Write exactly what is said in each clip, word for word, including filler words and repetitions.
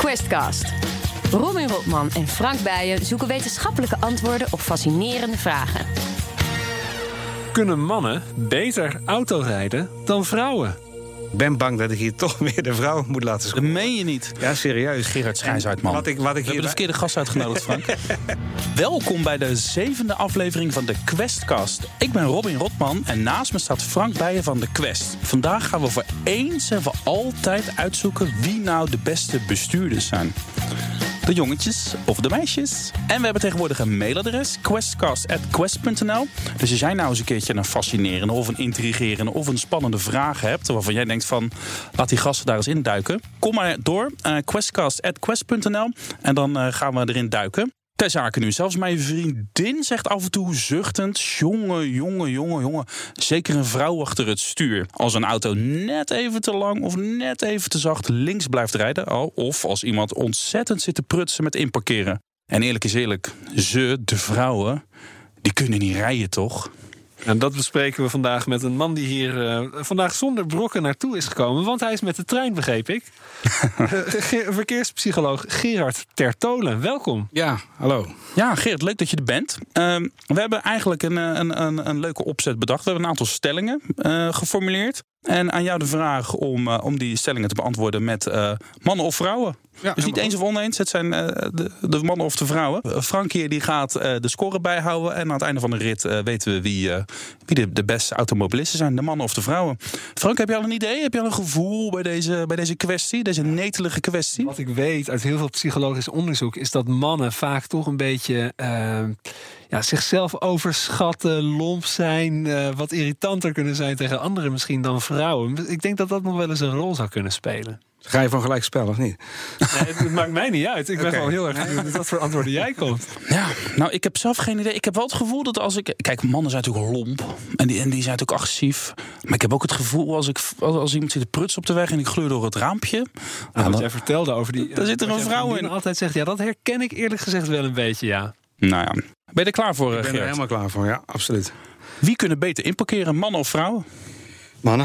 Questcast. Robin Rotman en Frank Bijen zoeken wetenschappelijke antwoorden op fascinerende vragen. Kunnen mannen beter autorijden dan vrouwen? Ik ben bang dat ik hier toch weer de vrouw moet laten scoren. Dat meen je niet. Ja, serieus. Gerard Schijns uit, man. Wat ik, wat ik We hebben de verkeerde gast uitgenodigd, Frank. Welkom bij de zevende aflevering van de Questcast. Ik ben Robin Rotman en naast me staat Frank Bijen van de Quest. Vandaag gaan we voor eens en voor altijd uitzoeken wie nou de beste bestuurders zijn. De jongetjes of de meisjes. En we hebben tegenwoordig een mailadres, questcast at quest punt n l. Dus als jij nou eens een keertje een fascinerende of een intrigerende of een spannende vraag hebt, waarvan jij denkt van, laat die gasten daar eens induiken, kom maar door, uh, questcast at quest punt n l. En dan uh, gaan we erin duiken. Ter zake nu, zelfs mijn vriendin zegt af en toe zuchtend, jongen, jongen, jongen, jongen, zeker een vrouw achter het stuur. Als een auto net even te lang of net even te zacht links blijft rijden, of als iemand ontzettend zit te prutsen met inparkeren. En eerlijk is eerlijk, ze, de vrouwen, die kunnen niet rijden, toch? En dat bespreken we vandaag met een man die hier uh, vandaag zonder brokken naartoe is gekomen. Want hij is met de trein, begreep ik. uh, verkeerspsycholoog Gerard Tertolen, welkom. Ja, hallo. Ja, Gerard, leuk dat je er bent. Uh, we hebben eigenlijk een, een, een, een leuke opzet bedacht. We hebben een aantal stellingen uh, geformuleerd. En aan jou de vraag om, uh, om die stellingen te beantwoorden met uh, mannen of vrouwen. Ja, dus niet eens of oneens, het zijn uh, de, de mannen of de vrouwen. Uh, Frank hier die gaat uh, de score bijhouden. En aan het einde van de rit uh, weten we wie, uh, wie de, de beste automobilisten zijn. De mannen of de vrouwen. Frank, heb je al een idee? Heb je al een gevoel bij deze, bij deze kwestie? Deze netelige kwestie? Wat ik weet uit heel veel psychologisch onderzoek is dat mannen vaak toch een beetje Uh, Ja, zichzelf overschatten, lomp zijn, uh, wat irritanter kunnen zijn tegen anderen misschien dan vrouwen. Ik denk dat dat nog wel eens een rol zou kunnen spelen. Ga je van gelijk spel of niet? Nee, het maakt mij niet uit. Ik ben Okay. gewoon heel erg benieuwd met wat voor antwoorden jij komt. Ja, nou, ik heb zelf geen idee. Ik heb wel het gevoel dat als ik... Kijk, mannen zijn natuurlijk lomp. En die, en die zijn natuurlijk agressief. Maar ik heb ook het gevoel als, ik, als, als iemand zit te prutsen op de weg en ik gleur door het raampje. Nou, Nou, wat jij vertelde over die... Daar zit er een vrouw in. altijd zegt, ja, dat herken ik eerlijk gezegd wel een beetje, ja. Nou ja, ben je er klaar voor, Ik ben er Gerard? helemaal klaar voor, ja, absoluut. Wie kunnen beter inparkeren, mannen of vrouwen? Mannen.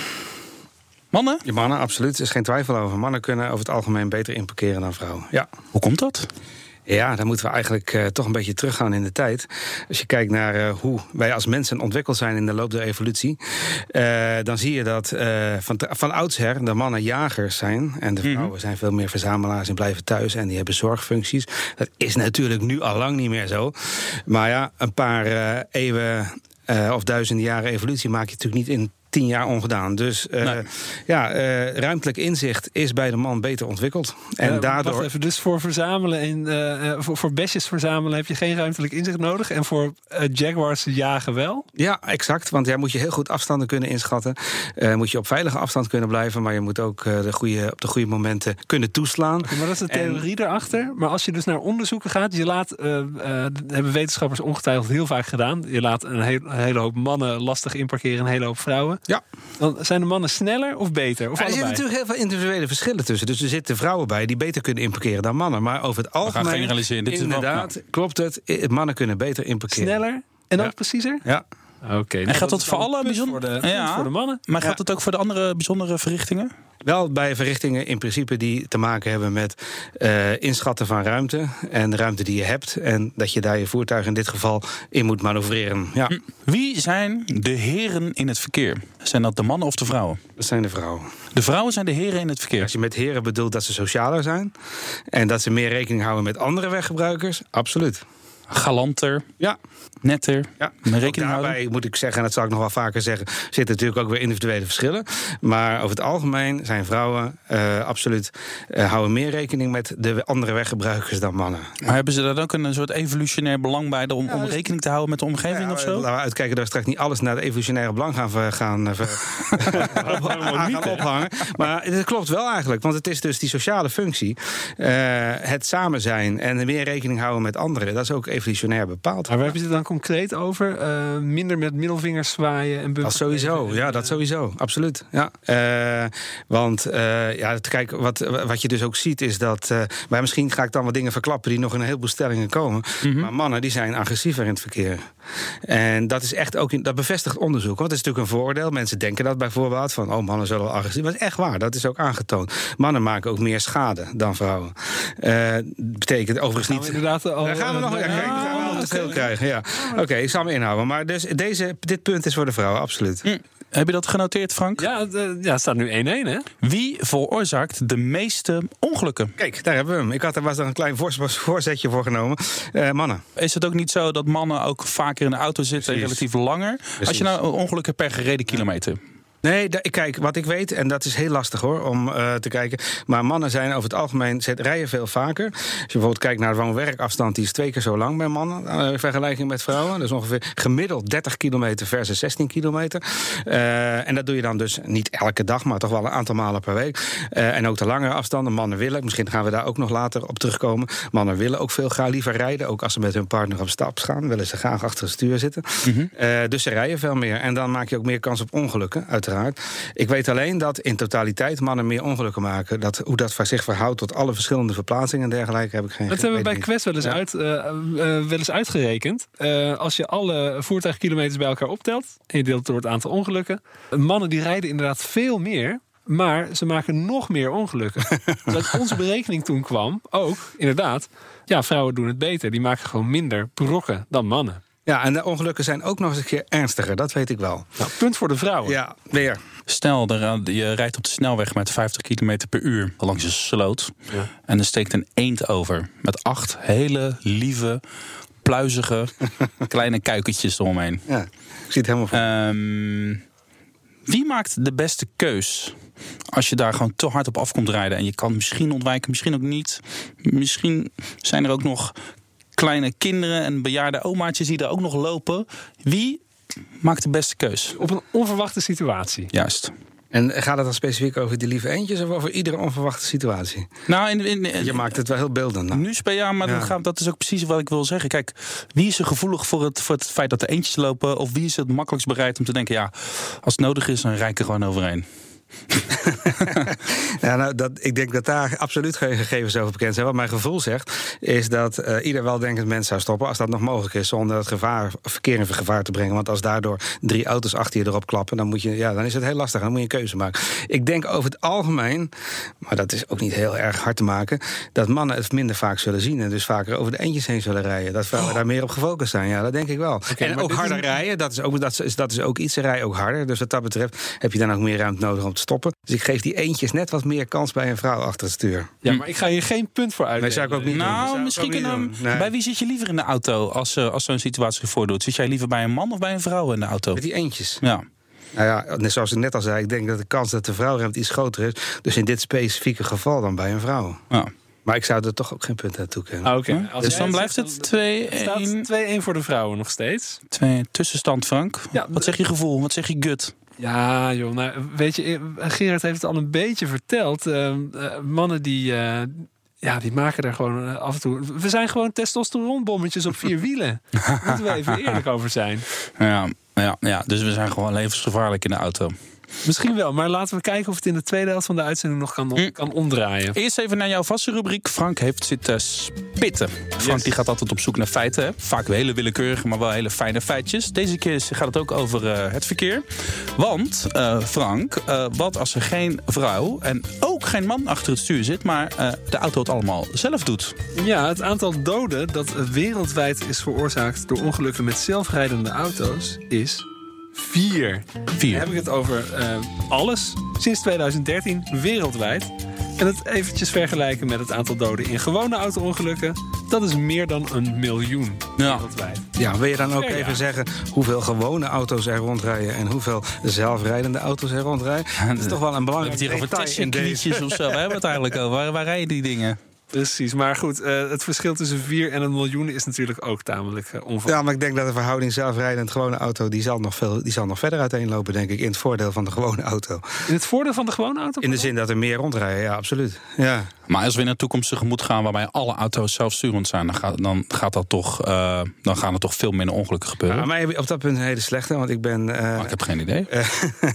Mannen? Ja, mannen, absoluut. Er is geen twijfel over. Mannen kunnen over het algemeen beter inparkeren dan vrouwen. Ja. Hoe komt dat? Ja, dan moeten we eigenlijk uh, toch een beetje teruggaan in de tijd. Als je kijkt naar uh, hoe wij als mensen ontwikkeld zijn in de loop der evolutie, Uh, dan zie je dat uh, van, van oudsher de mannen jagers zijn en de vrouwen mm-hmm. zijn veel meer verzamelaars en blijven thuis en die hebben zorgfuncties. Dat is natuurlijk nu al lang niet meer zo. Maar ja, een paar uh, eeuwen uh, of duizenden jaren evolutie maak je natuurlijk niet in tien jaar ongedaan. Dus uh, nee. ja, uh, ruimtelijk inzicht is bij de man beter ontwikkeld. En uh, daardoor. Wacht even, dus voor verzamelen en uh, voor, voor besjes verzamelen heb je geen ruimtelijk inzicht nodig. En voor uh, jaguars jagen wel? Ja, exact. Want jij moet je heel goed afstanden kunnen inschatten. Uh, moet je op veilige afstand kunnen blijven. Maar je moet ook uh, de goede, op de goede momenten kunnen toeslaan. Okay, maar dat is de theorie en erachter. Maar als je dus naar onderzoeken gaat, je laat, uh, uh, hebben wetenschappers ongetwijfeld heel vaak gedaan. Je laat een, heel, een hele hoop mannen lastig inparkeren, een hele hoop vrouwen. Ja. Dan zijn de mannen sneller of beter? Of er zitten natuurlijk heel veel individuele verschillen tussen. Dus er zitten vrouwen bij die beter kunnen inparkeren dan mannen. Maar over het algemeen, generaliseren. Dit inderdaad, is wel, nou. klopt het. Mannen kunnen beter inparkeren. Sneller en ook ja. preciezer? Ja. Oké. Okay, en nou, gaat dat voor alle bijzondere voor, ja, voor de mannen? Maar gaat het ook voor de andere bijzondere verrichtingen? Wel bij verrichtingen in principe die te maken hebben met uh, inschatten van ruimte en de ruimte die je hebt. En dat je daar je voertuig in dit geval in moet manoeuvreren. Ja. Wie zijn de heren in het verkeer? Zijn dat de mannen of de vrouwen? Dat zijn de vrouwen. De vrouwen zijn de heren in het verkeer. Als je met heren bedoelt dat ze socialer zijn en dat ze meer rekening houden met andere weggebruikers, absoluut. Galanter. Ja. Netter. Ja. Met rekening daarbij houden. moet ik zeggen, en dat zal ik nog wel vaker zeggen, zitten natuurlijk ook weer individuele verschillen. Maar over het algemeen zijn vrouwen uh, absoluut uh, houden meer rekening met de andere weggebruikers dan mannen. Maar hebben ze daar ook een soort evolutionair belang bij om, ja, om rekening te houden met de omgeving ja, of zo? Laten we uitkijken dat we straks niet alles naar het evolutionaire belang gaan, gaan, gaan, gaan ophangen. Maar het klopt wel eigenlijk, want het is dus die sociale functie, uh, het samen zijn en meer rekening houden met anderen. Dat is ook evolutionair bepaald. Maar waar heb je het dan concreet over? Uh, minder met middelvingers zwaaien en dat sowieso, ja, dat sowieso, absoluut. Ja. Uh, want uh, ja, kijk, wat, wat je dus ook ziet is dat, uh, maar misschien ga ik dan wat dingen verklappen die nog in een heleboel stellingen komen. Mm-hmm. Maar mannen die zijn agressiever in het verkeer. En dat is echt ook in, dat bevestigt onderzoek. Want het is natuurlijk een vooroordeel. Mensen denken dat bijvoorbeeld van, oh, mannen zullen wel agressief. Maar dat is echt waar. Dat is ook aangetoond. Mannen maken ook meer schade dan vrouwen. Uh, betekent overigens niet. Inderdaad al, daar gaan we nog. Ja, kijk, dan gaan we al het veel krijgen. Ja. Oké, okay, ik zal me inhouden. Maar dus deze, dit punt is voor de vrouwen, absoluut. Mm. Heb je dat genoteerd, Frank? Ja, de, ja, het staat nu één-één, hè? Wie veroorzaakt de meeste ongelukken? Kijk, daar hebben we hem. Ik had er was er een klein voorzetje voor genomen. Uh, mannen. Is het ook niet zo dat mannen ook vaker in de auto zitten, Precies. relatief langer? Precies. Als je nou ongelukken per gereden kilometer... Nee, da- kijk, wat ik weet, en dat is heel lastig hoor, om uh, te kijken. Maar mannen zijn over het algemeen, zet, rijden veel vaker. Als je bijvoorbeeld kijkt naar de woon-werkafstand, die is twee keer zo lang bij mannen. Uh, in vergelijking met vrouwen. Dat is ongeveer gemiddeld dertig kilometer versus zestien kilometer. Uh, en dat doe je dan dus niet elke dag, maar toch wel een aantal malen per week. Uh, en ook de langere afstanden. Mannen willen, misschien gaan we daar ook nog later op terugkomen. Mannen willen ook veel graag liever rijden. Ook als ze met hun partner op stap gaan, willen ze graag achter het stuur zitten. Mm-hmm. Uh, dus ze rijden veel meer. En dan maak je ook meer kans op ongelukken, uiteraard. Ik weet alleen dat in totaliteit mannen meer ongelukken maken. Dat, hoe dat zich verhoudt tot alle verschillende verplaatsingen en dergelijke heb ik geen. Dat hebben we bij Quest wel eens, ja. uit, uh, uh, wel eens uitgerekend. Uh, als je alle voertuigkilometers bij elkaar optelt en je deelt het door het aantal ongelukken. Mannen die rijden inderdaad veel meer. Maar ze maken nog meer ongelukken. Dus uit onze berekening toen kwam ook, inderdaad, ja, vrouwen doen het beter. Die maken gewoon minder brokken dan mannen. Ja, en de ongelukken zijn ook nog eens een keer ernstiger, dat weet ik wel. Nou, punt voor de vrouwen. Ja, weer. Stel, je rijdt op de snelweg met vijftig kilometer per uur langs een sloot. Ja. En er steekt een eend over. Met acht hele lieve, pluizige, kleine kuikentjes eromheen. Ja, ik zie het helemaal voor. Um, wie maakt de beste keus? Als je daar gewoon te hard op af komt rijden. En je kan misschien ontwijken, misschien ook niet. Misschien zijn er ook nog kleine kinderen en bejaarde omaatjes die er ook nog lopen. Wie maakt de beste keus? Op een onverwachte situatie. Juist. En gaat het dan specifiek over die lieve eendjes of over iedere onverwachte situatie? Nou, in, in, in, je maakt het wel heel beeldend. Nou. Nu ja, maar ja. Dat, gaat, dat is ook precies wat ik wil zeggen. Kijk, wie is er gevoelig voor het, voor het feit dat er eendjes lopen? Of wie is het makkelijkst bereid om te denken, ja, als het nodig is, dan rijd ik er gewoon overheen. Ja, nou, dat, ik denk dat daar absoluut geen gegevens over bekend zijn. Wat mijn gevoel zegt, is dat uh, ieder weldenkend mens zou stoppen als dat nog mogelijk is, zonder het gevaar, verkeer in gevaar te brengen. Want als daardoor drie auto's achter je erop klappen, dan, moet je, ja, dan is het heel lastig. Dan moet je een keuze maken. Ik denk over het algemeen, maar dat is ook niet heel erg hard te maken, dat mannen het minder vaak zullen zien en dus vaker over de eentjes heen zullen rijden. Dat vrouwen oh. daar meer op gefocust zijn. Ja, dat denk ik wel. Okay, en ook harder is... rijden, dat is ook, dat is, dat is ook iets. Ze rijden ook harder. Dus wat dat betreft heb je dan ook meer ruimte nodig om te stoppen. Dus ik geef die eentjes net wat meer kans bij een vrouw achter het stuur. Ja, maar ik ga hier geen punt voor uit. Nee, zou ik ook niet nou, doen. misschien kunnen. Nee. Bij wie zit je liever in de auto als, uh, als zo'n situatie zich voordoet? Zit jij liever bij een man of bij een vrouw in de auto? Met die eentjes. Ja. Nou ja, net zoals ik net al zei, ik denk dat de kans dat de vrouw remt iets groter is. Dus in dit specifieke geval dan bij een vrouw. Ja. Maar ik zou er toch ook geen punt aan toekennen. Ah, okay. Dus dan blijft het twee-één voor de vrouwen nog steeds. Twee tussenstand, Frank. Ja, wat zeg je gevoel? Wat zeg je gut? Ja, joh, nou, weet je, Gerard heeft het al een beetje verteld. Uh, uh, mannen die, uh, ja, die maken er gewoon uh, af en toe. We zijn gewoon testosteronbommetjes op vier wielen. Daar moeten we even eerlijk over zijn. Ja, ja, ja, dus we zijn gewoon levensgevaarlijk in de auto. Misschien wel, maar laten we kijken of het in de tweede helft van de uitzending nog kan, mm. kan omdraaien. Eerst even naar jouw vaste rubriek. Frank heeft zitten spitten. Frank yes. die gaat altijd op zoek naar feiten. Hè? Vaak hele willekeurige, maar wel hele fijne feitjes. Deze keer gaat het ook over uh, het verkeer. Want, uh, Frank, uh, wat als er geen vrouw en ook geen man achter het stuur zit, maar uh, de auto het allemaal zelf doet? Ja, het aantal doden dat wereldwijd is veroorzaakt door ongelukken met zelfrijdende auto's is Vier. Vier. Dan heb ik het over uh, alles sinds twintig dertien wereldwijd. En het eventjes vergelijken met het aantal doden in gewone auto-ongelukken. Dat is meer dan een miljoen ja. wereldwijd. Ja, wil je dan ook ja, even ja. zeggen hoeveel gewone auto's er rondrijden en hoeveel zelfrijdende auto's er rondrijden? Dat is toch wel een belangrijk detail. We hebben het hier over Tesla-knietjes of zo. We hebben het eigenlijk over. Waar, waar rijden die dingen? Precies, maar goed, uh, het verschil tussen vier en een miljoen is natuurlijk ook tamelijk uh, onverwacht. Ja, maar ik denk dat de verhouding zelfrijdend gewone auto, die zal nog veel, die zal nog verder uiteenlopen, denk ik, in het voordeel van de gewone auto. In het voordeel van de gewone auto? In de zin dat er meer rondrijden, ja, absoluut. Ja. Maar als we in de toekomst tegemoet gaan waarbij alle auto's zelfsturend zijn, dan gaat, dan gaat dat toch, uh, dan gaan er toch veel minder ongelukken gebeuren. Ja, maar op dat punt een hele slechte, want ik ben. Uh, maar ik heb geen idee. Uh,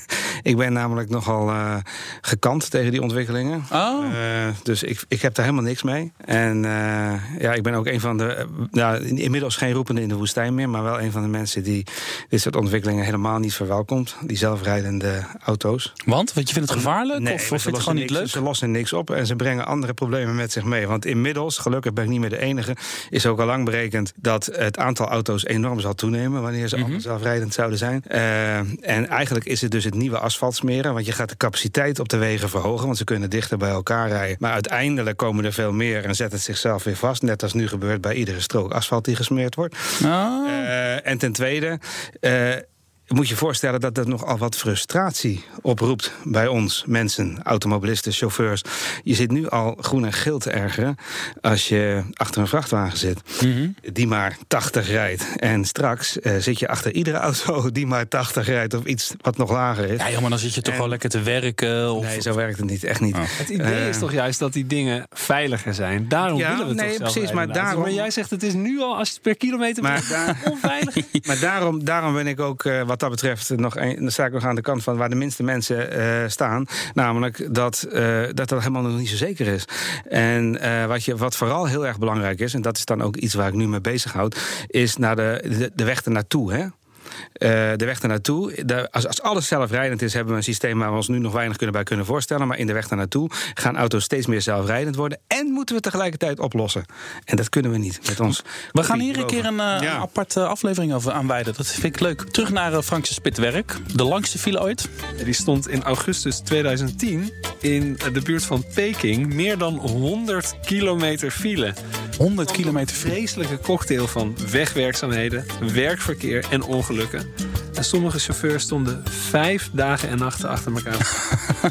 ik ben namelijk nogal uh, gekant tegen die ontwikkelingen. Oh. Uh, dus ik, ik heb daar helemaal niks mee. mee. En uh, ja, ik ben ook een van de... Uh, nou, inmiddels geen roepende in de woestijn meer, maar wel een van de mensen die dit soort ontwikkelingen helemaal niet verwelkomt. Die zelfrijdende auto's. Want? Want je vindt het gevaarlijk? Nee, of of vind je het gewoon niet niks, leuk? Ze lossen niks op en ze brengen andere problemen met zich mee. Want inmiddels, gelukkig ben ik niet meer de enige, is ook al lang berekend dat het aantal auto's enorm zal toenemen wanneer ze mm-hmm. allemaal zelfrijdend zouden zijn. Uh, en eigenlijk is het dus het nieuwe asfalt smeren, want je gaat de capaciteit op de wegen verhogen, want ze kunnen dichter bij elkaar rijden. Maar uiteindelijk komen er veel meer en zet het zichzelf weer vast, net als nu gebeurt bij iedere strook asfalt die gesmeerd wordt. Oh. Uh, en ten tweede Uh, moet je voorstellen dat dat nogal wat frustratie oproept bij ons, mensen, automobilisten, chauffeurs. Je zit nu al groen en geel te ergeren als je achter een vrachtwagen zit, mm-hmm. die maar tachtig rijdt. En straks uh, zit je achter iedere auto die maar tachtig rijdt of iets wat nog lager is. Ja, joh, maar dan zit je toch en... wel lekker te werken? Of... Nee, zo werkt het niet, echt niet. Oh. Het idee uh, is toch juist dat die dingen veiliger zijn. Daarom ja, willen we nee, toch zelf precies, maar, daarom... maar jij zegt het is nu al, als je het per kilometer maar bent, daar... onveilig. Maar daarom, daarom ben ik ook, uh, wat dat betreft, nog een, dan sta ik nog aan de kant van waar de minste mensen uh, staan. Namelijk dat, uh, dat dat helemaal nog niet zo zeker is. En uh, wat, je, wat vooral heel erg belangrijk is, en dat is dan ook iets waar ik nu mee bezighoud, is naar de, de, de weg ernaartoe, hè? Uh, de weg ernaartoe. De, als, als alles zelfrijdend is, hebben we een systeem waar we ons nu nog weinig kunnen bij kunnen voorstellen. Maar in de weg ernaartoe gaan auto's steeds meer zelfrijdend worden. En moeten we tegelijkertijd oplossen. En dat kunnen we niet met ons. We gaan hier een keer een, uh, ja. een aparte aflevering over aanwijden. Dat vind ik leuk. Terug naar uh, Frankse Spitwerk. De langste file ooit. Die stond in augustus tweeduizend tien in de buurt van Peking. Meer dan honderd kilometer file. honderd kilometer file. Een vreselijke cocktail van wegwerkzaamheden, werkverkeer en ongelukken. En sommige chauffeurs stonden vijf dagen en nachten achter elkaar.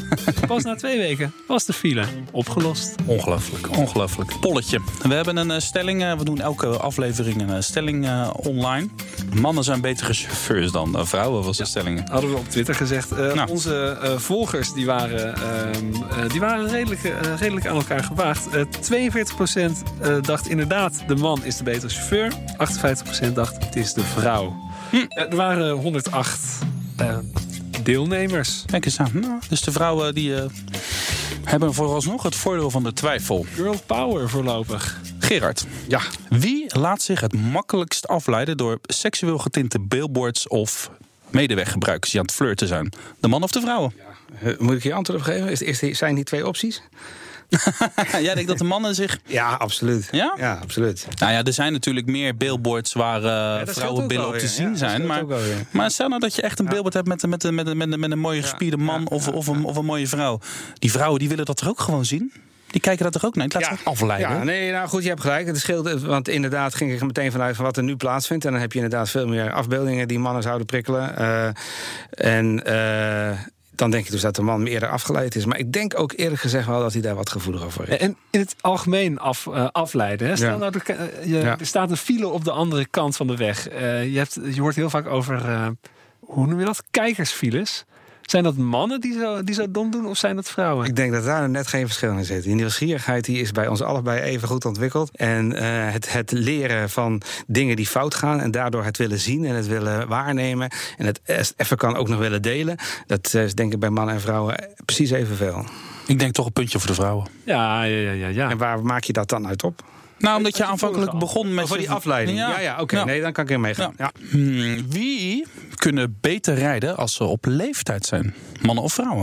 Pas na twee weken was de file opgelost. Ongelooflijk, ongelooflijk. Polletje. We hebben een uh, stelling. Uh, we doen elke aflevering een uh, stelling uh, online. Mannen zijn betere chauffeurs dan uh, vrouwen, was de ja, stelling. Hadden we op Twitter gezegd. Uh, nou. Onze uh, volgers die waren, uh, uh, die waren redelijk, uh, redelijk aan elkaar gewaagd. Uh, tweeënveertig procent uh, dacht inderdaad de man is de betere chauffeur. achtenvijftig procent dacht het is de vrouw. Hm. Uh, er waren honderdacht uh, deelnemers. Kijk eens aan. Nou, dus de vrouwen die uh, hebben vooralsnog het voordeel van de twijfel. Girl power voorlopig. Gerard, ja. Wie laat zich het makkelijkst afleiden door seksueel getinte billboards of medeweggebruikers die aan het flirten zijn? De man of de vrouwen? Ja. Uh, moet ik hier antwoord op geven? Is, is die, zijn die twee opties? Jij denkt dat de mannen zich... Ja, absoluut. Ja? Ja, absoluut. Nou ja, er zijn natuurlijk meer billboards waar uh, ja, vrouwenbillen op te ja. zien ja, zijn. Maar, wel, ja. maar stel nou dat je echt een ja. billboard hebt met, met, met, met, met een mooie gespierde man ja, ja, of, ja, of, een, of een mooie vrouw. Die vrouwen die willen dat toch ook gewoon zien? Die kijken dat toch ook naar? Ik laat ja. zich afleiden. Ja, nee, nou goed, je hebt gelijk. Het scheelt, want inderdaad ging ik er meteen vanuit van wat er nu plaatsvindt. En dan heb je inderdaad veel meer afbeeldingen die mannen zouden prikkelen. Uh, en... Uh, dan denk je dus dat de man eerder afgeleid is. Maar ik denk ook eerlijk gezegd wel dat hij daar wat gevoeliger over is. En in het algemeen af, uh, afleiden. Hè? Stel ja. nou, de, uh, je, ja. er staat een file op de andere kant van de weg. Uh, je, hebt, je hoort heel vaak over, uh, hoe noem je dat? Kijkersfiles. Zijn dat mannen die zo, die zo dom doen of zijn dat vrouwen? Ik denk dat daar net geen verschil in zit. Die nieuwsgierigheid die is bij ons allebei even goed ontwikkeld. En uh, het, het leren van dingen die fout gaan en daardoor het willen zien en het willen waarnemen en het even kan ook nog willen delen. Dat is denk ik bij mannen en vrouwen precies evenveel. Ik denk toch een puntje voor de vrouwen. Ja, ja, ja, ja, ja. En waar maak je dat dan uit op? Nou, omdat je aanvankelijk begon met... Voor die afleiding. Ja, ja, ja oké. Okay. Ja. Nee, dan kan ik er meegaan. Ja. Ja. Hmm, wie kunnen beter rijden als ze op leeftijd zijn? Mannen of vrouwen?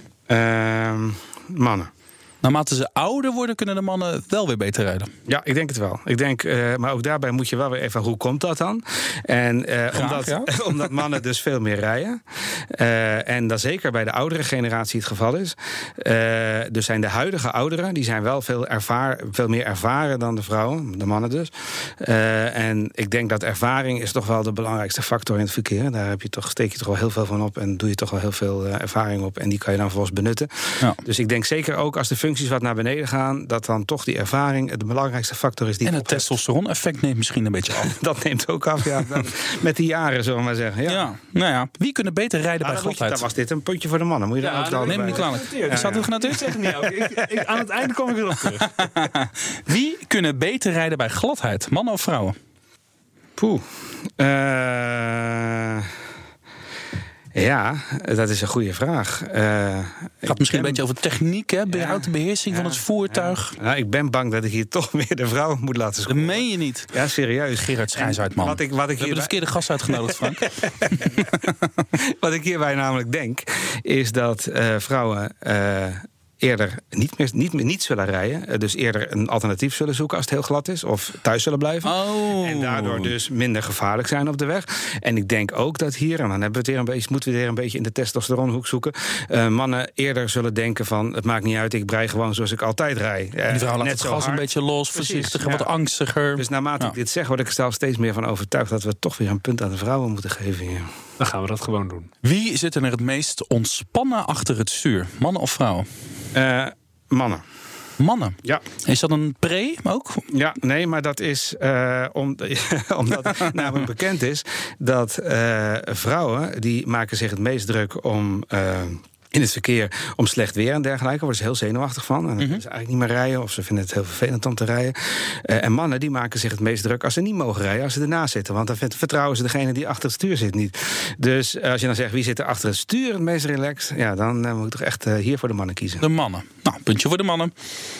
Uh, mannen. Naarmate ze ouder worden, kunnen de mannen wel weer beter rijden. Ja, ik denk het wel. Ik denk, uh, maar ook daarbij moet je wel weer even, hoe komt dat dan? En uh, Graag, omdat, ja. omdat mannen dus veel meer rijden. Uh, en dat zeker bij de oudere generatie het geval is. Uh, dus zijn de huidige ouderen, die zijn wel veel, ervaar, veel meer ervaren dan de vrouwen, de mannen dus. Uh, en ik denk dat ervaring is toch wel de belangrijkste factor in het verkeer. Daar heb je toch, steek je toch wel heel veel van op en doe je toch wel heel veel uh, ervaring op. En die kan je dan vervolgens benutten. Ja. Dus ik denk zeker ook als de functies wat naar beneden gaan, dat dan toch die ervaring de belangrijkste factor is. Die en het testosteron-effect neemt misschien een beetje af. Dat neemt ook af, ja. Met die jaren, zullen we maar zeggen. Ja. Ja, nou ja. Wie kunnen beter rijden nou, bij gladheid? Dan was dit een puntje voor de mannen. Moet je ja, dan ook neem me niet kwalijk. Ja, Staat het genoteerd? Zeg het niet ook. Ik, ik, aan het einde kom ik erop terug. Wie kunnen beter rijden bij gladheid? Mannen of vrouwen? Poeh. Uh... Ja, dat is een goede vraag. Uh, Het gaat misschien ben... een beetje over techniek, hè? Behoud de beheersing ja, van het voertuig. Ja. Nou, ik ben bang dat ik hier toch weer de vrouw moet laten scoren. Dat meen je niet. Ja, serieus. Gerard Schijnsuit, man. Wat ik, wat ik We hebben de verkeerde gast uitgenodigd, Frank. Wat ik hierbij namelijk denk, is dat uh, vrouwen... Uh, eerder niet, meer, niet, meer, niet zullen rijden. Dus eerder een alternatief zullen zoeken als het heel glad is. Of thuis zullen blijven. Oh. En daardoor dus minder gevaarlijk zijn op de weg. En ik denk ook dat hier, en dan hebben we het weer een beetje, moeten we weer een beetje in de testosteronhoek zoeken. Uh, mannen eerder zullen denken van, het maakt niet uit, ik brei gewoon zoals ik altijd rijd. Uh, en die vrouw laat het gas hard. Een beetje los, voorzichtiger, ja. Wat angstiger. Dus naarmate ja. ik dit zeg, word ik er zelf steeds meer van overtuigd dat we toch weer een punt aan de vrouwen moeten geven hier. Dan gaan we dat gewoon doen. Wie zit er het meest ontspannen achter het stuur? Mannen of vrouwen? Uh, mannen. Mannen? Ja. Is dat een pre ook? Ja, nee, maar dat is uh, om, omdat het namelijk bekend is dat uh, vrouwen die maken zich het meest druk om... Uh, in het verkeer om slecht weer en dergelijke. Worden ze heel zenuwachtig van. En dan kunnen ze eigenlijk niet meer rijden. Of ze vinden het heel vervelend om te rijden. Uh, en mannen die maken zich het meest druk als ze niet mogen rijden. Als ze ernaast zitten. Want dan vertrouwen ze degene die achter het stuur zit niet. Dus uh, als je dan zegt wie zit er achter het stuur het meest relaxed. Ja, dan uh, moet ik toch echt uh, hier voor de mannen kiezen. De mannen. Nou, puntje voor de mannen.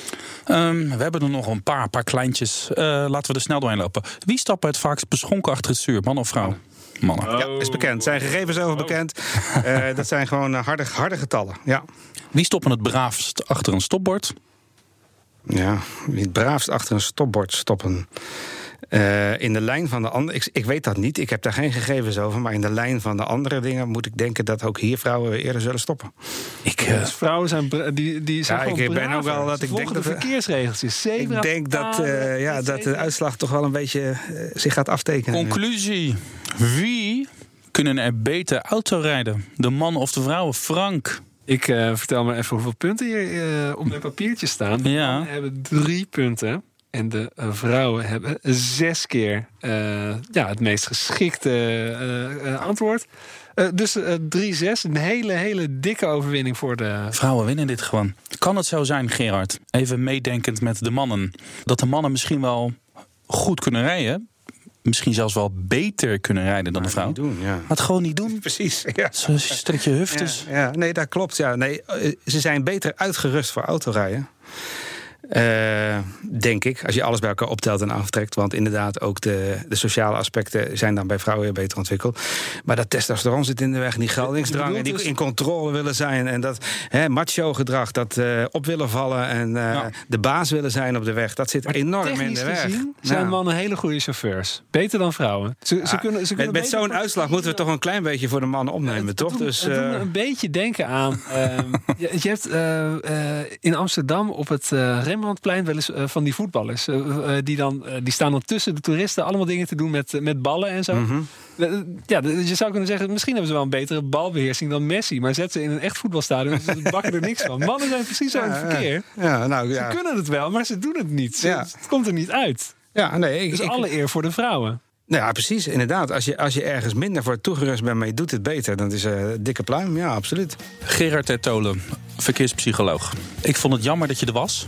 Um, we hebben er nog een paar, paar kleintjes. Uh, laten we er snel doorheen lopen. Wie stapt het vaakst beschonken achter het stuur? Man of vrouw? Mannen. Ja, is bekend. Zijn gegevens over bekend. Uh, dat zijn gewoon harde, harde getallen. Ja. Wie stoppen het braafst achter een stopbord? Ja, wie het braafst achter een stopbord stoppen. Uh, in de lijn van de andere... Ik, ik weet dat niet, ik heb daar geen gegevens over... maar in de lijn van de andere dingen moet ik denken... dat ook hier vrouwen eerder zullen stoppen. Ik, uh, dus vrouwen zijn, die, die zijn ja, gewoon ik ben ook wel dat Ze ik denk de dat de verkeersregeltjes. Ik denk dat, uh, ja, dat de uitslag toch wel een beetje uh, zich gaat aftekenen. Conclusie. Wie kunnen er beter autorijden? De man of de vrouw? Frank? Ik uh, vertel maar even hoeveel punten hier uh, op mijn papiertje staan. De ja. mannen hebben drie punten. En de uh, vrouwen hebben zes keer uh, ja, het meest geschikte uh, uh, antwoord. Uh, dus uh, drie zes, een hele, hele dikke overwinning voor de... Vrouwen winnen dit gewoon. Kan het zo zijn, Gerard, even meedenkend met de mannen... dat de mannen misschien wel goed kunnen rijden... misschien zelfs wel beter kunnen rijden dan de vrouw. Doen, ja. Maar het gewoon niet doen. Precies. Ja. Zo strek je huftes. Ja, ja, nee, dat klopt. Ja. Nee, ze zijn beter uitgerust voor autorijden. Uh, denk ik, als je alles bij elkaar optelt en aftrekt. Want inderdaad, ook de, de sociale aspecten zijn dan bij vrouwen weer beter ontwikkeld. Maar dat testosteron zit in de weg, die geldingsdrang en die dus in controle willen zijn. En dat hè, macho gedrag, dat uh, op willen vallen en uh, ja. de baas willen zijn op de weg. Dat zit maar enorm in de weg. Gezien zijn nou. mannen hele goede chauffeurs. Beter dan vrouwen. Ze, ja, ze kunnen, ze kunnen met met zo'n uitslag moeten we toch een klein beetje voor de mannen opnemen, het, toch? Het, dus, het uh, doet me een beetje denken aan... Uh, je, je hebt uh, uh, in Amsterdam op het uh, Rembrandtplein wel eens uh, van die voetballers. Uh, uh, die, dan, uh, die staan dan tussen de toeristen allemaal dingen te doen met, uh, met ballen en zo. Mm-hmm. Uh, ja, je zou kunnen zeggen, misschien hebben ze wel een betere balbeheersing dan Messi. Maar zet ze in een echt voetbalstadion, ze bakken er niks van. Mannen zijn precies zo in het verkeer. Ja, nou, ja. Ze kunnen het wel, maar ze doen het niet. Ze, ja. Het komt er niet uit. Ja, nee, ik, dus ik, alle eer voor de vrouwen. Nou ja, precies, inderdaad. Als je, als je ergens minder voor toegerust bent, maar je doet het beter, dan is een uh, dikke pluim. Ja, absoluut. Gerard ter Tolen, verkeerspsycholoog. Ik vond het jammer dat je er was.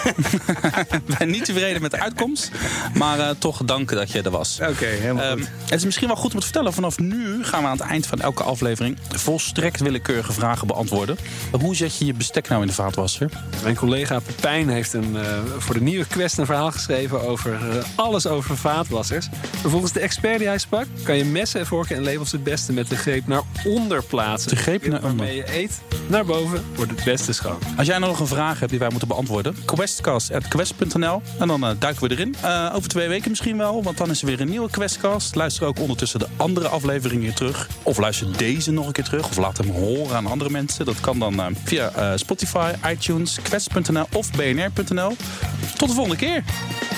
Ik ben niet tevreden met de uitkomst, maar uh, toch dank dat je er was. Oké, okay, helemaal um, goed. Het is misschien wel goed om te vertellen. Vanaf nu gaan we aan het eind van elke aflevering volstrekt willekeurige vragen beantwoorden. Hoe zet je je bestek nou in de vaatwasser? Mijn collega Pepijn heeft een, uh, voor de nieuwe Quest een verhaal geschreven over uh, alles over vaatwassers. Volgens de expert die hij sprak, kan je messen en vorken en labels het beste met de greep naar onder plaatsen. De greep naar onder. Waarmee je eet naar boven wordt het beste schoon. Als jij nou nog een vraag hebt die wij moeten beantwoorden, questcast at quest punt n l en dan uh, duiken we erin. Uh, over twee weken misschien wel, want dan is er weer een nieuwe Questcast. Luister ook ondertussen de andere afleveringen terug. Of luister deze nog een keer terug. Of laat hem horen aan andere mensen. Dat kan dan uh, via uh, Spotify, iTunes, quest punt n l of b n r punt n l. Tot de volgende keer.